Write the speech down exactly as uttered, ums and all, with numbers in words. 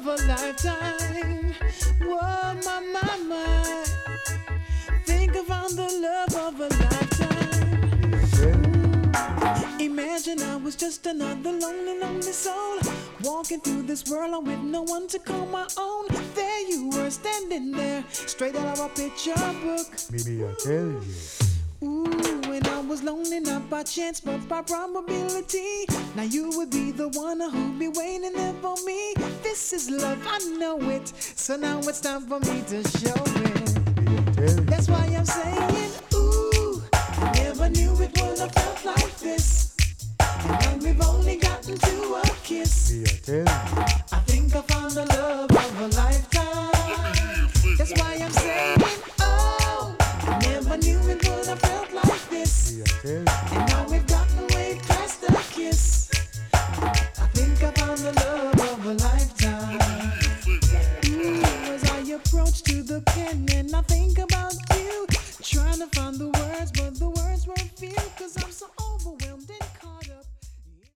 a lifetime. Whoa, my, my, my. Think I found the love of a lifetime. Imagine I was just another lonely, lonely soul, walking through this world with no one to call my own. There you were standing there, straight out of a picture book. Maybe I tell you. Ooh, and I was lonely not by chance but by probability. Now you would be the one who'd be waiting there for me. This is love, I know it. So now it's time for me to show it. That's why I'm saying, ooh, I never knew it would have felt like this. And now we've only gotten to a kiss. I think I found the love of a lifetime. That's why I'm saying, oh, I never knew it would have felt like this. And now we've gotten way past the kiss. I think I found the love of a lifetime. Ooh, as I approach to the pen and I think about you, trying to find the words, but the